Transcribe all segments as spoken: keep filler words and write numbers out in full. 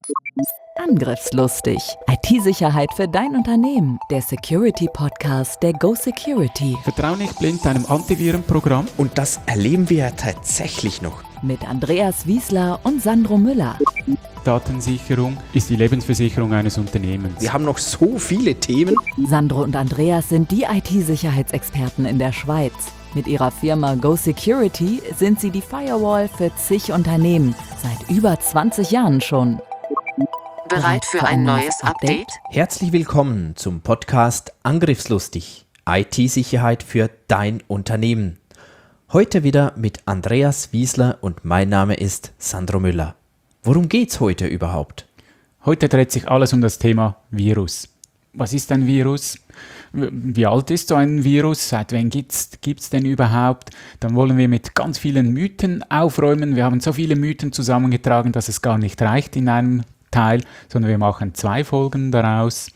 Angriffslustig. I T-Sicherheit für dein Unternehmen. Der Security-Podcast der Go Security. Vertrau nicht blind deinem Antivirenprogramm. Und das erleben wir ja tatsächlich noch. Mit Andreas Wiesler und Sandro Müller. Datensicherung ist die Lebensversicherung eines Unternehmens. Wir haben noch so viele Themen. Sandro und Andreas sind die I T-Sicherheitsexperten in der Schweiz. Mit ihrer Firma Go Security sind sie die Firewall für zig Unternehmen. Seit über zwanzig Jahren schon. Bereit für ein neues Update? Herzlich willkommen zum Podcast Angriffslustig. I T-Sicherheit für dein Unternehmen. Heute wieder mit Andreas Wiesler und mein Name ist Sandro Müller. Worum geht's heute überhaupt? Heute dreht sich alles um das Thema Virus. Was ist ein Virus? Wie alt ist so ein Virus? Seit wann gibt's gibt's denn überhaupt? Dann wollen wir mit ganz vielen Mythen aufräumen. Wir haben so viele Mythen zusammengetragen, dass es gar nicht reicht in einem Teil, sondern wir machen zwei Folgen daraus.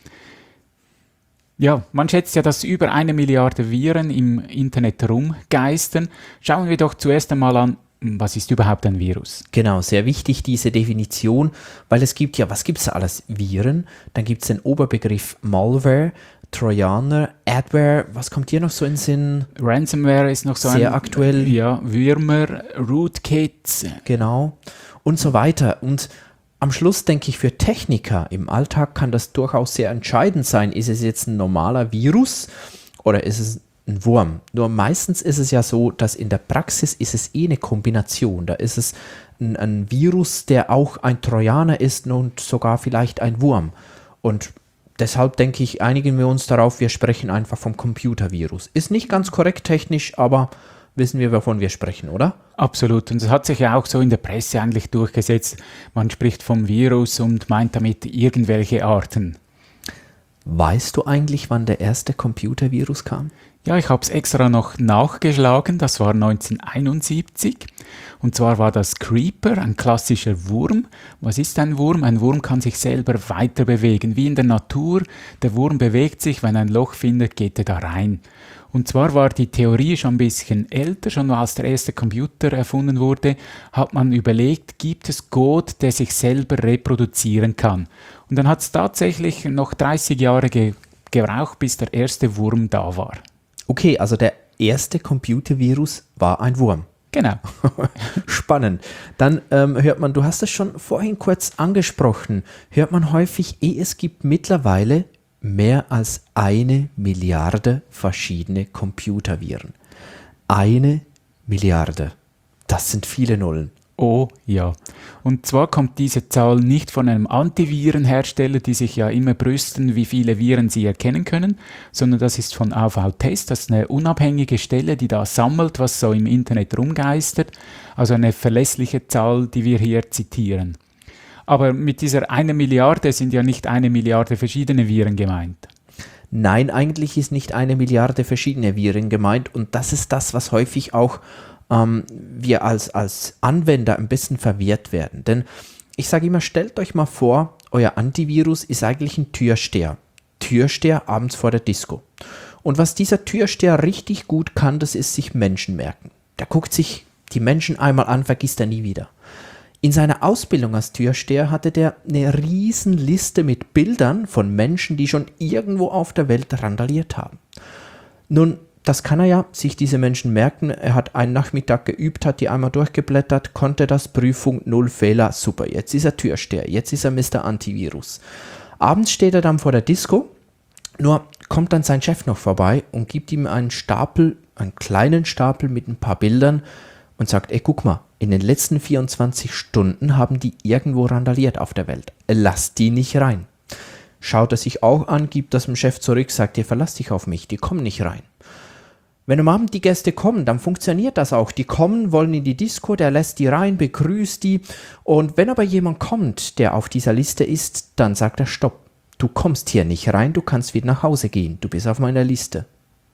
Ja, man schätzt ja, dass über eine Milliarde Viren im Internet rumgeistern. Schauen wir doch zuerst einmal an, was ist überhaupt ein Virus? Genau, sehr wichtig diese Definition, weil es gibt ja, was gibt es alles? Viren, dann gibt es den Oberbegriff Malware, Trojaner, Adware, was kommt hier noch so in den Sinn? Ransomware ist noch so sehr ein, aktuell. Ja, Würmer, Rootkits. Genau, und so weiter. Und am Schluss denke ich, für Techniker im Alltag kann das durchaus sehr entscheidend sein. Ist es jetzt ein normaler Virus oder ist es ein Wurm? Nur meistens ist es ja so, dass in der Praxis ist es eh eine Kombination. Da ist es ein, ein Virus, der auch ein Trojaner ist und sogar vielleicht ein Wurm. Und deshalb denke ich, einigen wir uns darauf, wir sprechen einfach vom Computervirus. Ist nicht ganz korrekt technisch, aber wissen wir, wovon wir sprechen, oder? Absolut. Und es hat sich ja auch so in der Presse eigentlich durchgesetzt. Man spricht vom Virus und meint damit irgendwelche Arten. Weißt du eigentlich, wann der erste Computervirus kam? Ja, ich habe es extra noch nachgeschlagen. Das war neunzehnhunderteinundsiebzig. Und zwar war das Creeper, ein klassischer Wurm. Was ist ein Wurm? Ein Wurm kann sich selber weiter bewegen, wie in der Natur. Der Wurm bewegt sich, wenn er ein Loch findet, geht er da rein. Und zwar war die Theorie schon ein bisschen älter, schon als der erste Computer erfunden wurde, hat man überlegt, gibt es Code, der sich selber reproduzieren kann. Und dann hat es tatsächlich noch dreißig Jahre ge- gebraucht, bis der erste Wurm da war. Okay, also der erste Computervirus war ein Wurm. Genau. Spannend. Dann ähm, hört man, du hast es schon vorhin kurz angesprochen, hört man häufig, eh, es gibt mittlerweile mehr als eine Milliarde verschiedene Computerviren. Eine Milliarde. Das sind viele Nullen. Oh ja. Und zwar kommt diese Zahl nicht von einem Antivirenhersteller, die sich ja immer brüsten, wie viele Viren sie erkennen können, sondern das ist von A V-Test, das ist eine unabhängige Stelle, die da sammelt, was so im Internet rumgeistert. Also eine verlässliche Zahl, die wir hier zitieren. Aber mit dieser eine Milliarde sind ja nicht eine Milliarde verschiedene Viren gemeint. Nein, eigentlich ist nicht eine Milliarde verschiedene Viren gemeint und das ist das, was häufig auch ähm, wir als, als Anwender ein bisschen verwirrt werden. Denn ich sage immer, stellt euch mal vor, euer Antivirus ist eigentlich ein Türsteher. Türsteher abends vor der Disco. Und was dieser Türsteher richtig gut kann, das ist sich Menschen merken. Der guckt sich die Menschen einmal an, vergisst er nie wieder. In seiner Ausbildung als Türsteher hatte der eine riesen Liste mit Bildern von Menschen, die schon irgendwo auf der Welt randaliert haben. Nun, das kann er ja, sich diese Menschen merken. Er hat einen Nachmittag geübt, hat die einmal durchgeblättert, konnte das, Prüfung, null Fehler, super. Jetzt ist er Türsteher, jetzt ist er Mister Antivirus. Abends steht er dann vor der Disco, nur kommt dann sein Chef noch vorbei und gibt ihm einen Stapel, einen kleinen Stapel mit ein paar Bildern und sagt, ey, guck mal, in den letzten vierundzwanzig Stunden haben die irgendwo randaliert auf der Welt. Lass die nicht rein. Schaut er sich auch an, gibt das dem Chef zurück, sagt, ihr verlasst dich auf mich, die kommen nicht rein. Wenn am Abend die Gäste kommen, dann funktioniert das auch. Die kommen, wollen in die Disco, der lässt die rein, begrüßt die. Und wenn aber jemand kommt, der auf dieser Liste ist, dann sagt er, stopp, du kommst hier nicht rein, du kannst wieder nach Hause gehen, du bist auf meiner Liste.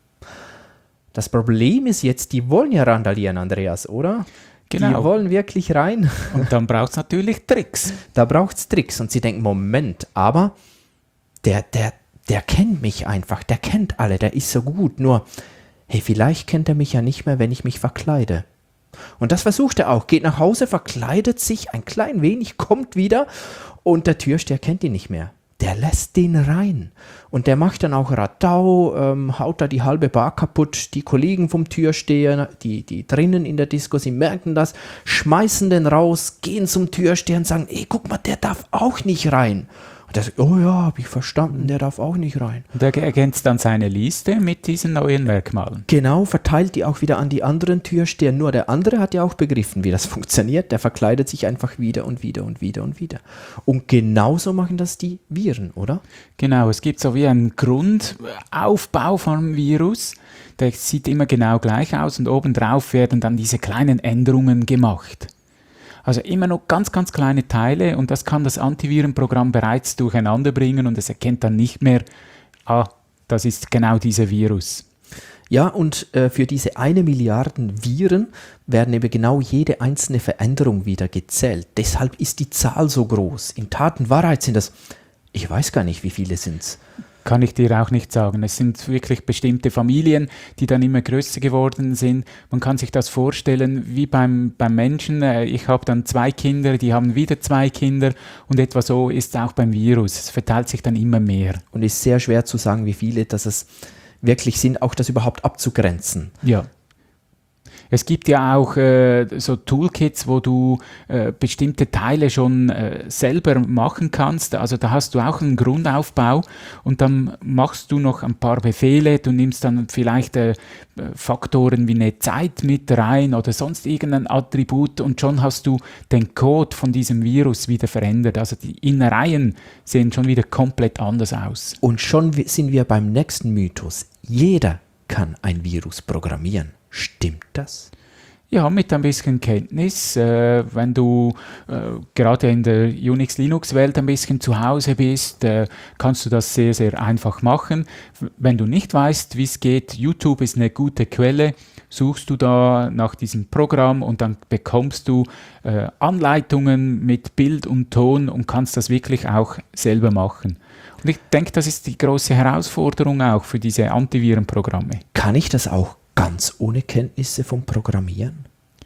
Das Problem ist jetzt, die wollen ja randalieren, Andreas, oder? Genau. Die wollen wirklich rein. Und dann braucht es natürlich Tricks. Da braucht es Tricks. Und sie denken, Moment, aber der, der, der kennt mich einfach, der kennt alle, der ist so gut. Nur, hey, vielleicht kennt er mich ja nicht mehr, wenn ich mich verkleide. Und das versucht er auch, geht nach Hause, verkleidet sich ein klein wenig, kommt wieder und der Türsteher kennt ihn nicht mehr. Der lässt den rein und der macht dann auch Radau, ähm, haut da die halbe Bar kaputt. Die Kollegen vom Türsteher, die, die drinnen in der Disco, sie merken das, schmeißen den raus, gehen zum Türsteher und sagen, ey, guck mal, der darf auch nicht rein. Und der sagt, oh ja, habe ich verstanden, der darf auch nicht rein. Und er ergänzt dann seine Liste mit diesen neuen Merkmalen. Genau, verteilt die auch wieder an die anderen Türsteher. Nur der andere hat ja auch begriffen, wie das funktioniert. Der verkleidet sich einfach wieder und wieder und wieder und wieder. Und genauso machen das die Viren, oder? Genau, es gibt so wie einen Grundaufbau vom Virus. Der sieht immer genau gleich aus und obendrauf werden dann diese kleinen Änderungen gemacht. Also immer noch ganz, ganz kleine Teile und das kann das Antivirenprogramm bereits durcheinander bringen und es erkennt dann nicht mehr, ah, das ist genau dieser Virus. Ja, und äh, für diese eine Milliarde Viren werden eben genau jede einzelne Veränderung wieder gezählt. Deshalb ist die Zahl so groß. In Tat und Wahrheit sind das, ich weiß gar nicht, wie viele sind es. Kann ich dir auch nicht sagen. Es sind wirklich bestimmte Familien, die dann immer größer geworden sind. Man kann sich das vorstellen wie beim, beim Menschen. Ich habe dann zwei Kinder, die haben wieder zwei Kinder und etwa so ist es auch beim Virus. Es verteilt sich dann immer mehr. Und es ist sehr schwer zu sagen, wie viele, dass es wirklich sind, auch das überhaupt abzugrenzen. Ja. Es gibt ja auch äh, so Toolkits, wo du äh, bestimmte Teile schon äh, selber machen kannst. Also da hast du auch einen Grundaufbau und dann machst du noch ein paar Befehle. Du nimmst dann vielleicht äh, Faktoren wie eine Zeit mit rein oder sonst irgendein Attribut und schon hast du den Code von diesem Virus wieder verändert. Also die Innereien sehen schon wieder komplett anders aus. Und schon sind wir beim nächsten Mythos. Jeder kann ein Virus programmieren. Stimmt das? Ja, mit ein bisschen Kenntnis. Äh, wenn du äh, gerade in der Unix-Linux-Welt ein bisschen zu Hause bist, äh, kannst du das sehr, sehr einfach machen. Wenn du nicht weißt, wie es geht, YouTube ist eine gute Quelle, suchst du da nach diesem Programm und dann bekommst du äh, Anleitungen mit Bild und Ton und kannst das wirklich auch selber machen. Und ich denke, das ist die große Herausforderung auch für diese Antivirenprogramme. Kann ich das auch ganz ohne Kenntnisse vom Programmieren?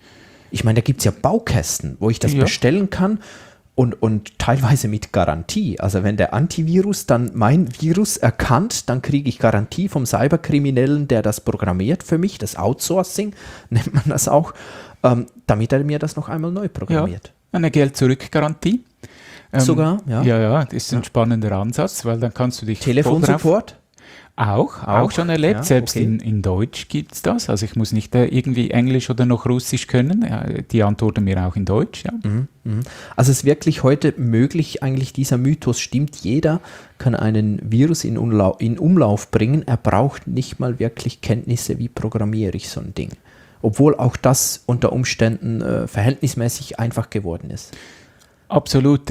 Ich meine, da gibt es ja Baukästen, wo ich das ja. bestellen kann und, und teilweise mit Garantie. Also wenn der Antivirus dann mein Virus erkannt, dann kriege ich Garantie vom Cyberkriminellen, der das programmiert für mich, das Outsourcing nennt man das auch, ähm, damit er mir das noch einmal neu programmiert. Ja, eine Geld-Zurück-Garantie. Ähm, Sogar? Ja. ja, ja, das ist ein ja. spannender Ansatz, weil dann kannst du dich... Telefonsupport? Auch, auch, auch schon erlebt. Ja, Selbst okay. in, in Deutsch gibt es das. Also ich muss nicht äh, irgendwie Englisch oder noch Russisch können. Ja, die antworten mir auch in Deutsch. Ja. Mhm, mh. Also es ist wirklich heute möglich, eigentlich dieser Mythos stimmt. Jeder kann einen Virus in, Umlau- in Umlauf bringen. Er braucht nicht mal wirklich Kenntnisse, wie programmiere ich so ein Ding. Obwohl auch das unter Umständen äh, verhältnismäßig einfach geworden ist. Absolut.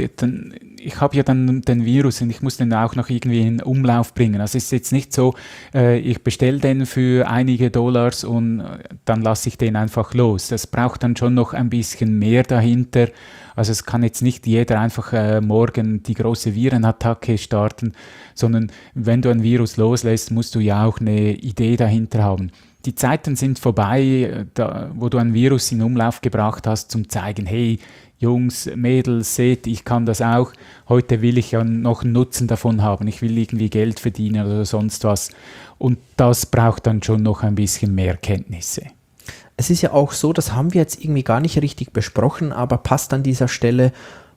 Ich habe ja dann den Virus und ich muss den auch noch irgendwie in Umlauf bringen. Also es ist jetzt nicht so, äh, ich bestelle den für einige Dollars und dann lasse ich den einfach los. Das braucht dann schon noch ein bisschen mehr dahinter. Also es kann jetzt nicht jeder einfach äh, morgen die große Virenattacke starten, sondern wenn du ein Virus loslässt, musst du ja auch eine Idee dahinter haben. Die Zeiten sind vorbei, da, wo du ein Virus in Umlauf gebracht hast, zum zeigen, hey, Jungs, Mädels, seht, ich kann das auch. Heute will ich ja noch einen Nutzen davon haben. Ich will irgendwie Geld verdienen oder sonst was. Und das braucht dann schon noch ein bisschen mehr Kenntnisse. Es ist ja auch so, das haben wir jetzt irgendwie gar nicht richtig besprochen, aber passt an dieser Stelle,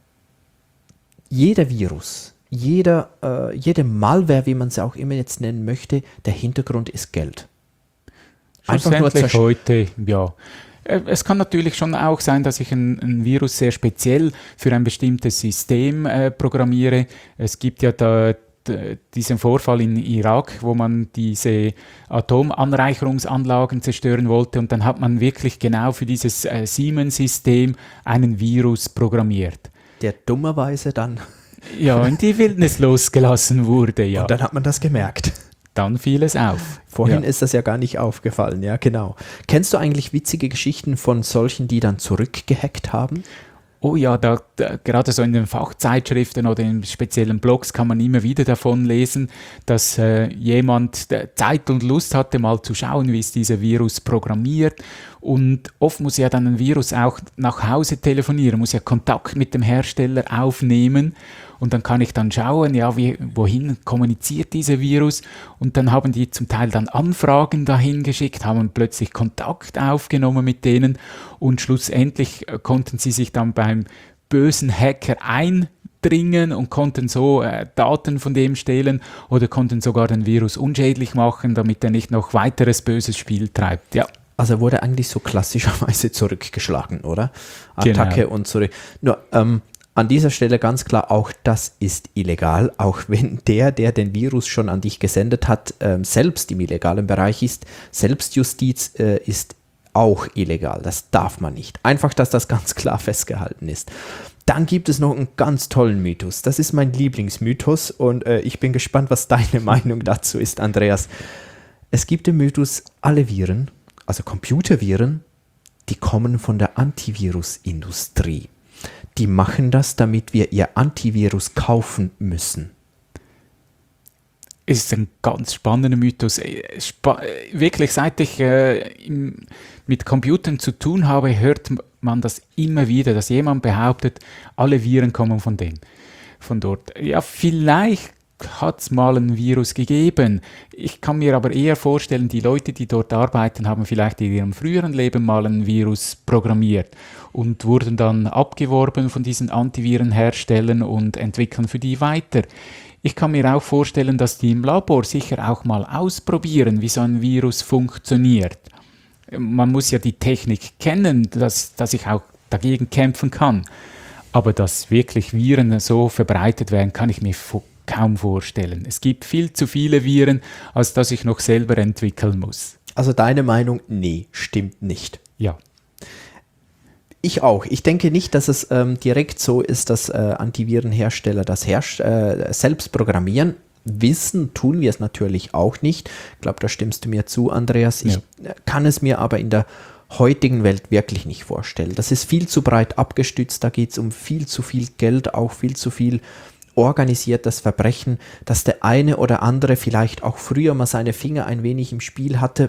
jeder Virus, jeder, äh, jede Malware, wie man es auch immer jetzt nennen möchte, der Hintergrund ist Geld. Einfach nur zersch- heute, ja. Es kann natürlich schon auch sein, dass ich ein, ein Virus sehr speziell für ein bestimmtes System äh, programmiere. Es gibt ja da d- diesen Vorfall in Irak, wo man diese Atomanreicherungsanlagen zerstören wollte und dann hat man wirklich genau für dieses äh, Siemens-System einen Virus programmiert. Der dummerweise dann ja, in die Wildnis losgelassen wurde. Ja. Und dann hat man das gemerkt. Dann fiel es auf. Vorhin ja. ist das ja gar nicht aufgefallen, ja genau. Kennst du eigentlich witzige Geschichten von solchen, die dann zurückgehackt haben? Oh ja, da, da, gerade so in den Fachzeitschriften oder in speziellen Blogs kann man immer wieder davon lesen, dass äh, jemand Zeit und Lust hatte, mal zu schauen, wie ist dieser Virus programmiert. Und oft muss ja dann ein Virus auch nach Hause telefonieren, muss ja Kontakt mit dem Hersteller aufnehmen. Und dann kann ich dann schauen, ja, wie, wohin kommuniziert dieser Virus. Und dann haben die zum Teil dann Anfragen dahin geschickt, haben plötzlich Kontakt aufgenommen mit denen. Und schlussendlich konnten sie sich dann beim bösen Hacker eindringen und konnten so äh, Daten von dem stehlen oder konnten sogar den Virus unschädlich machen, damit er nicht noch weiteres böses Spiel treibt. Ja. Also wurde eigentlich so klassischerweise zurückgeschlagen, oder? Attacke Genau. und zurück. Nur, ähm, an dieser Stelle ganz klar, auch das ist illegal, auch wenn der, der den Virus schon an dich gesendet hat, ähm, selbst im illegalen Bereich ist. Selbstjustiz äh, ist auch illegal, das darf man nicht. Einfach, dass das ganz klar festgehalten ist. Dann gibt es noch einen ganz tollen Mythos, das ist mein Lieblingsmythos und äh, ich bin gespannt, was deine Meinung dazu ist, Andreas. Es gibt den Mythos, alle Viren, also Computerviren, die kommen von der Antivirusindustrie. Die machen das, damit wir ihr Antivirus kaufen müssen. Ist ein ganz spannender Mythos. Sp- wirklich, seit ich äh, im, mit Computern zu tun habe, hört man das immer wieder, dass jemand behauptet, alle Viren kommen von dem, von dort. Ja, vielleicht hat es mal ein Virus gegeben. Ich kann mir aber eher vorstellen, die Leute, die dort arbeiten, haben vielleicht in ihrem früheren Leben mal ein Virus programmiert und wurden dann abgeworben von diesen Antivirenherstellern und entwickeln für die weiter. Ich kann mir auch vorstellen, dass die im Labor sicher auch mal ausprobieren, wie so ein Virus funktioniert. Man muss ja die Technik kennen, dass, dass ich auch dagegen kämpfen kann. Aber dass wirklich Viren so verbreitet werden, kann ich mir vorstellen. Kaum vorstellen. Es gibt viel zu viele Viren, als dass ich noch selber entwickeln muss. Also deine Meinung, nee, stimmt nicht. Ja. Ich auch. Ich denke nicht, dass es ähm, direkt so ist, dass äh, Antivirenhersteller das herst- äh, selbst programmieren. Wissen tun wir es natürlich auch nicht. Ich glaube, da stimmst du mir zu, Andreas. Ich ja. kann es mir aber in der heutigen Welt wirklich nicht vorstellen. Das ist viel zu breit abgestützt. Da geht es um viel zu viel Geld, auch viel zu viel organisiertes Verbrechen, dass der eine oder andere vielleicht auch früher mal seine Finger ein wenig im Spiel hatte,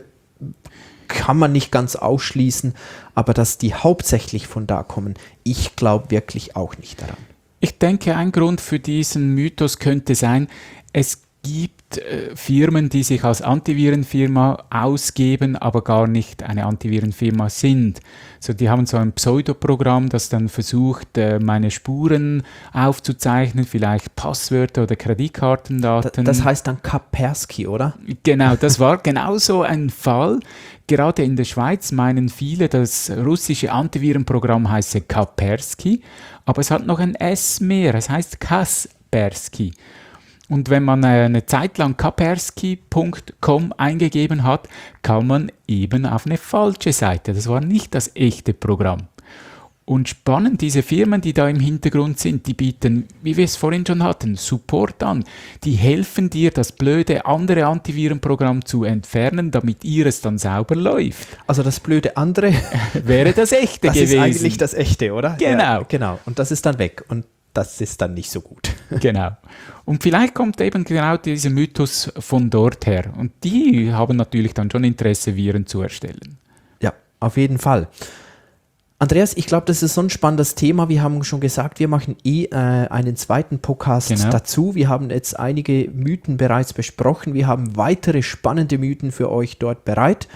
kann man nicht ganz ausschließen, aber dass die hauptsächlich von da kommen, ich glaube wirklich auch nicht daran. Ich denke, ein Grund für diesen Mythos könnte sein, es gibt äh, Firmen, die sich als Antivirenfirma ausgeben, aber gar nicht eine Antivirenfirma sind. So, die haben so ein Pseudoprogramm, das dann versucht, äh, meine Spuren aufzuzeichnen, vielleicht Passwörter oder Kreditkartendaten. Das heißt dann Kaspersky, oder? Genau, das war genau so ein Fall. Gerade in der Schweiz meinen viele, das russische Antivirenprogramm heiße Kaspersky, aber es hat noch ein S mehr, es heißt Kaspersky. Und wenn man eine Zeit lang kaspersky punkt com eingegeben hat, kam man eben auf eine falsche Seite. Das war nicht das echte Programm. Und spannend, diese Firmen, die da im Hintergrund sind, die bieten, wie wir es vorhin schon hatten, Support an. Die helfen dir, das blöde andere Antivirenprogramm zu entfernen, damit ihres dann sauber läuft. Also das blöde andere wäre das echte das gewesen. Das ist eigentlich das echte, oder? Genau. Ja, genau. Und das ist dann weg. Und das ist dann nicht so gut. Genau. Und vielleicht kommt eben genau dieser Mythos von dort her. Und die haben natürlich dann schon Interesse, Viren zu erstellen. Ja, auf jeden Fall. Andreas, ich glaube, das ist so ein spannendes Thema. Wir haben schon gesagt, wir machen eh äh, einen zweiten Podcast genau. dazu. Wir haben jetzt einige Mythen bereits besprochen. Wir haben weitere spannende Mythen für euch dort bereit.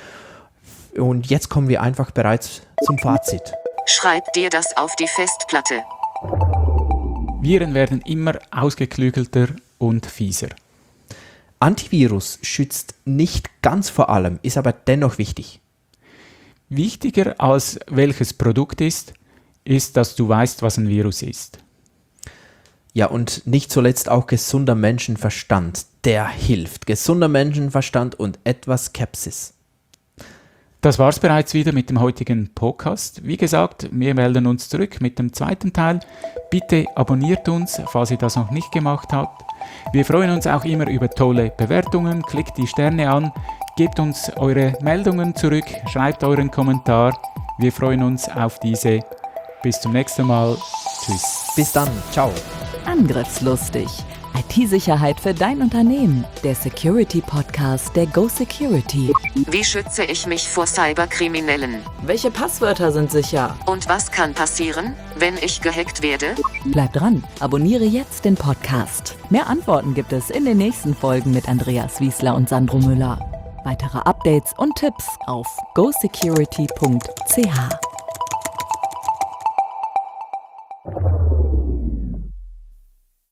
Und jetzt kommen wir einfach bereits zum Fazit. Schreib dir das auf die Festplatte. Viren werden immer ausgeklügelter und fieser. Antivirus schützt nicht ganz vor allem, ist aber dennoch wichtig. Wichtiger als welches Produkt ist, ist, dass du weißt, was ein Virus ist. Ja, und nicht zuletzt auch gesunder Menschenverstand, der hilft. Gesunder Menschenverstand und etwas Skepsis. Das war's bereits wieder mit dem heutigen Podcast. Wie gesagt, wir melden uns zurück mit dem zweiten Teil. Bitte abonniert uns, falls ihr das noch nicht gemacht habt. Wir freuen uns auch immer über tolle Bewertungen. Klickt die Sterne an, gebt uns eure Meldungen zurück, schreibt euren Kommentar. Wir freuen uns auf diese Bis zum nächsten Mal. Tschüss. Bis dann. Ciao. Angriffslustig. I T-Sicherheit für dein Unternehmen. Der Security-Podcast der Go Security. Wie schütze ich mich vor Cyberkriminellen? Welche Passwörter sind sicher? Und was kann passieren, wenn ich gehackt werde? Bleib dran, abonniere jetzt den Podcast. Mehr Antworten gibt es in den nächsten Folgen mit Andreas Wiesler und Sandro Müller. Weitere Updates und Tipps auf go security punkt c h.